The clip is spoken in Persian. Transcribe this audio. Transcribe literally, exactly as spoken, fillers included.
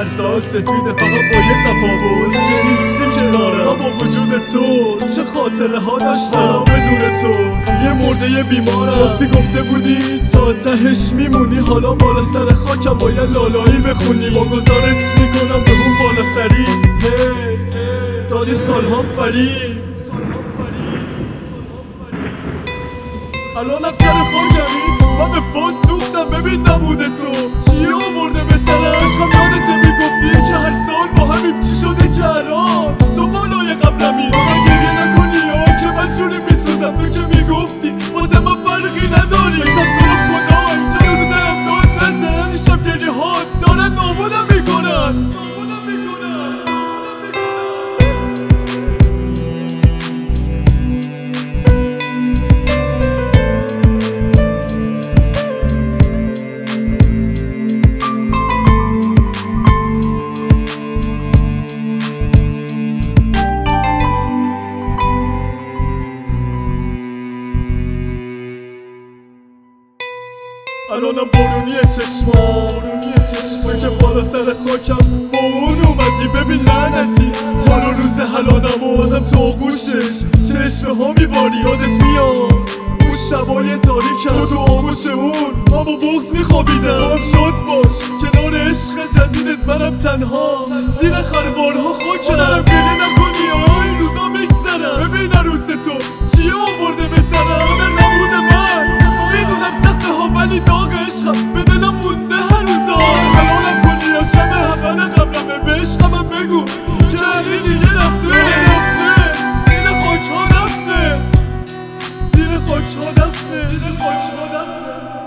سال سفیده فقط با یه تفاوت که نیستی کنارم. با وجود تو چه خاطره ها داشتم بدون تو. یه مرده یه بیمارم راستی گفته بودی تا تهش میمونی. حالا بالا سر خاکم با یه لالایی بخونی. با گذارت میکنم به اون بالا سری. هی دادیم سالها فرید. الانم سر خاکمی من به باد سوختم ببین نبوده تو. چی آورده به سر عشقم یادته میگفتی که هر سال با همیم چی شده که الان تو بالای قبلمی. واقعا گریه نکنی یا که من جوری میسوزم تو که میگفتی واسه من فرقی نداری. شب تو رو خدا اینجا رو سرم داد نزن. این شب گریه ها دارن نابودم میکنن. الانم بارونی چشما بارونی چشما که بالا سر خاکم با اون اومدی. ببین لعنتی حالا روز حلالم و بازم تو آغوشش چشمه ها میباری. یادت میاد اون شبای تاریکم تو آغوش اون من با بغض میخوابیدم. هم شاد باش کنار عشق جدیدت منم تنها زیر خروارها خاکم. دارم گریه نکنی یا این روزا میگذرم. ببین عروس تو چیه آورده به سرم. در نبود من میدونم سخته ها ولی داغ عشقم به دلم مونده هر روزا. حلالم کنی یا شب اول قبلمه به عشقم بگو که علی دیگه رفته رفته زیر خاک ها رفته زیر خاک ها رفته زیر خاک ها رفته.